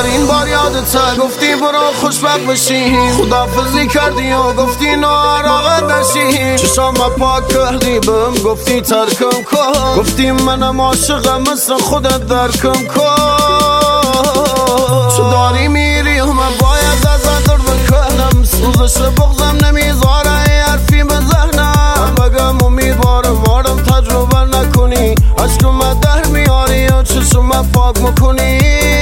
آخرین بار یادت گفتی برو خوشبخت بشی، خدافظی کردی و گفتی ناراحت نشی. چشام پاک کردی بهم گفتی ترکم کن، گفتی منم عاشقم مثل خودت درکم کن. تو داری میری و من باید ازت دور بکنم، سوزش بغضم نمیذاره حرفی به ذهنم. بگم امیدوارم آدم تجربه نکنی، عشقم در میاری و چشم پاک میکنی.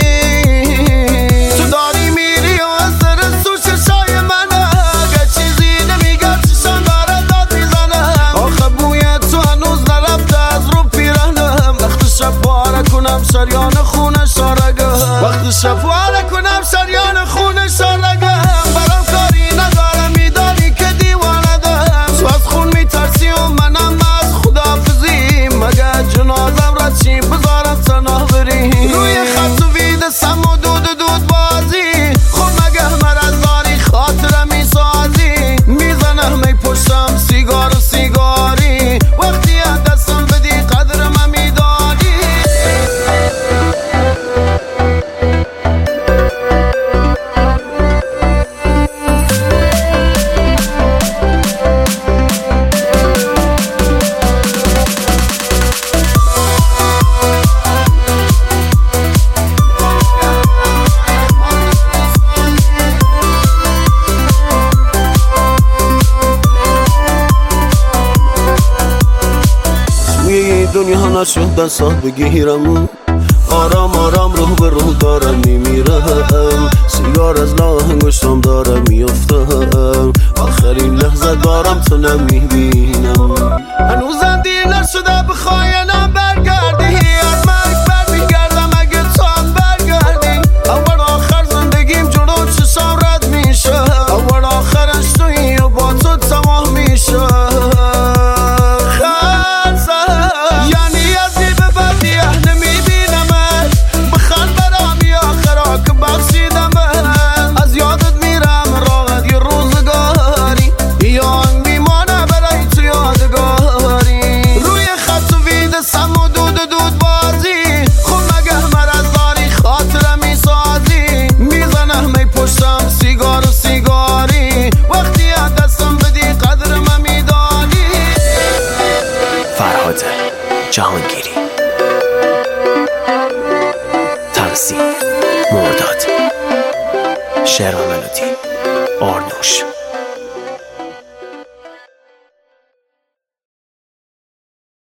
تو داری میری و اثر تو چشای منه، اگه چیزی نمیگم چشم داره داد میزنه. آخه بوی تو هنوز نرفته از رو پیرهنم، وقت شب باره کنم شریان خونه شارگم، وقت شب باره کنم شریان خونه شارگم. برام کاری ندارم میدانی که دیوانه دم، تو از خون میترسی و منم از خدافزی. مگه جنازم را چی بذارم تنها بری، روی خط و وید سم و دود بازی. خود مگه مرز داری خاطرم میسازی، میزنم می پشتم سیگار و سیگاری. وقتی دستم بدی قدر من میدانی. دنیا نشد دستات بگیرم، آرام آرام روح به روح دارم میمیرم. سیگار از لاه انگشتم دارم میافتم، آخرین لحظه دارم تو نمیبینم. هنوزم دیر نشده بخواینم برگردی، از مرگ برمیگردم اگه تو هم برگردی. اول آخر زندگیم جلو چشم رد میشه، اول آخرش تویی و با تو تمام میشه. جهانگیری، تنظیم مرداد، شعر و ملودی آرنوش.